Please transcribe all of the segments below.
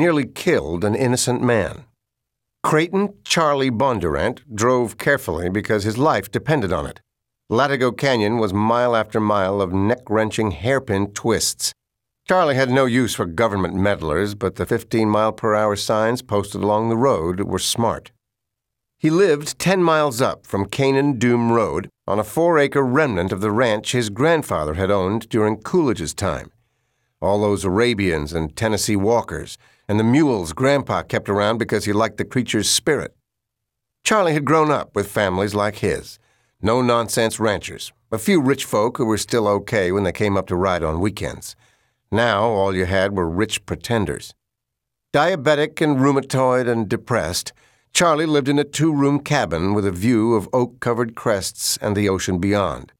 nearly killed an innocent man. Creighton Charlie Bondurant drove carefully because his life depended on it. Latigo Canyon was mile after mile of neck-wrenching hairpin twists. Charlie had no use for government meddlers, but the 15-mile-per-hour signs posted along the road were smart. He lived 10 miles up from Canaan Doom Road on a 4-acre remnant of the ranch his grandfather had owned during Coolidge's time. All those Arabians and Tennessee Walkers, and the mules Grandpa kept around because he liked the creature's spirit. Charlie had grown up with families like his. No-nonsense ranchers, a few rich folk who were still okay when they came up to ride on weekends. Now all you had were rich pretenders. Diabetic and rheumatoid and depressed, Charlie lived in a 2-room cabin with a view of oak-covered crests and the ocean beyond.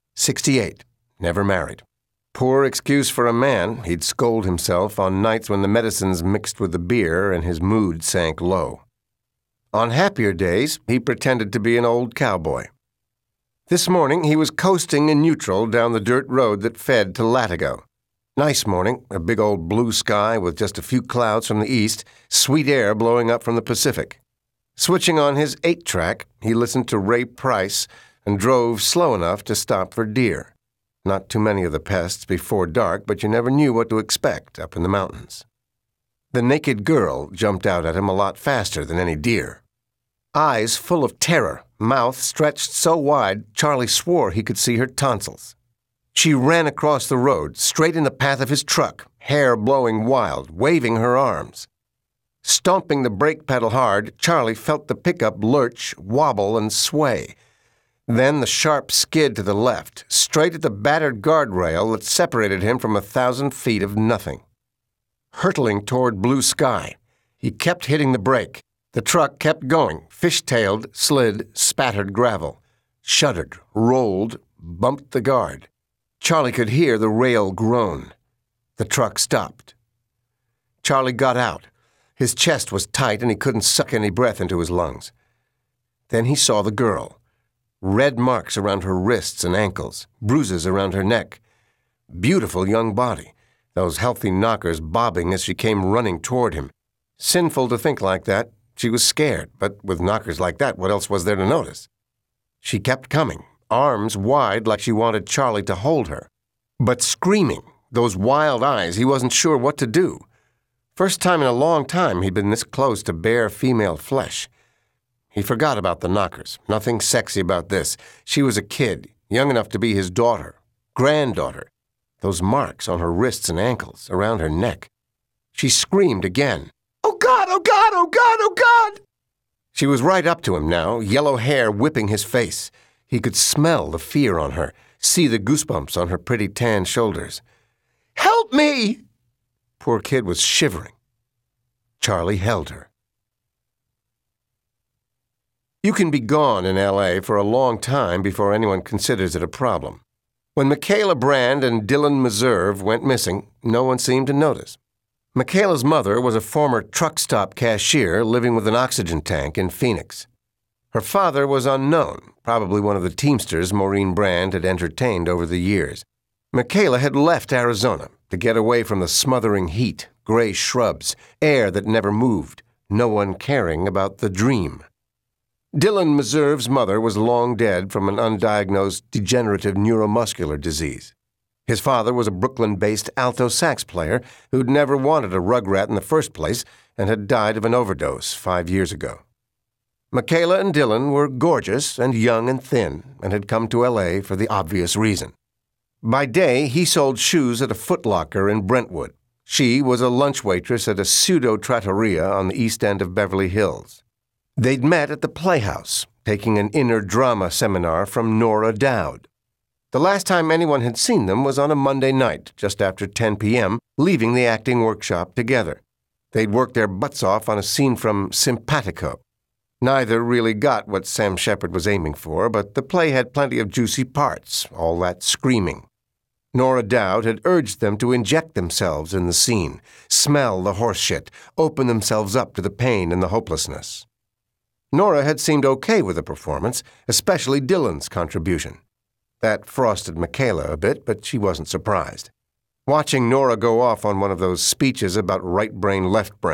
68, never married. Poor excuse for a man, he'd scold himself on nights when the medicines mixed with the beer and his mood sank low. On happier days, he pretended to be an old cowboy. This morning, he was coasting in neutral down the dirt road that fed to Latigo. Nice morning, a big old blue sky with just a few clouds from the east, sweet air blowing up from the Pacific. Switching on his 8-track, he listened to Ray Price and drove slow enough to stop for deer. Not too many of the pests before dark, but you never knew what to expect up in the mountains. The naked girl jumped out at him a lot faster than any deer. Eyes full of terror, mouth stretched so wide Charlie swore he could see her tonsils. She ran across the road, straight in the path of his truck, hair blowing wild, waving her arms. Stomping the brake pedal hard, Charlie felt the pickup lurch, wobble, and sway. Then the sharp skid to the left, straight at the battered guardrail that separated him from 1,000 feet of nothing. Hurtling toward blue sky, he kept hitting the brake. The truck kept going, fish-tailed, slid, spattered gravel, shuddered, rolled, bumped the guard. Charlie could hear the rail groan. The truck stopped. Charlie got out. His chest was tight and he couldn't suck any breath into his lungs. Then he saw the girl. Red marks around her wrists and ankles, bruises around her neck. Beautiful young body, those healthy knockers bobbing as she came running toward him. Sinful to think like that. She was scared, but with knockers like that, what else was there to notice? She kept coming, arms wide like she wanted Charlie to hold her. But screaming, those wild eyes, he wasn't sure what to do. First time in a long time he'd been this close to bare female flesh. He forgot about the knockers. Nothing sexy about this. She was a kid, young enough to be his daughter, granddaughter. Those marks on her wrists and ankles, around her neck. She screamed again. "Oh, God! Oh, God! Oh, God! Oh, God!" She was right up to him now, yellow hair whipping his face. He could smell the fear on her, see the goosebumps on her pretty tan shoulders. "Help me!" Poor kid was shivering. Charlie held her. You can be gone in L.A. for a long time before anyone considers it a problem. When Michaela Brand and Dylan Meserve went missing, no one seemed to notice. Michaela's mother was a former truck stop cashier living with an oxygen tank in Phoenix. Her father was unknown, probably one of the Teamsters Maureen Brand had entertained over the years. Michaela had left Arizona to get away from the smothering heat, gray shrubs, air that never moved, no one caring about the dream. Dylan Meserve's mother was long dead from an undiagnosed degenerative neuromuscular disease. His father was a Brooklyn-based alto sax player who'd never wanted a rugrat in the first place and had died of an overdose 5 years ago. Michaela and Dylan were gorgeous and young and thin and had come to L.A. for the obvious reason. By day, he sold shoes at a Foot Locker in Brentwood. She was a lunch waitress at a pseudo-trattoria on the east end of Beverly Hills. They'd met at the Playhouse, taking an inner drama seminar from Nora Dowd. The last time anyone had seen them was on a Monday night, just after 10 p.m., leaving the acting workshop together. They'd worked their butts off on a scene from Simpatico. Neither really got what Sam Shepard was aiming for, but the play had plenty of juicy parts, all that screaming. Nora Dowd had urged them to inject themselves in the scene, smell the horse shit, open themselves up to the pain and the hopelessness. Nora had seemed okay with the performance, especially Dylan's contribution. That frosted Michaela a bit, but she wasn't surprised. Watching Nora go off on one of those speeches about right brain, left brain,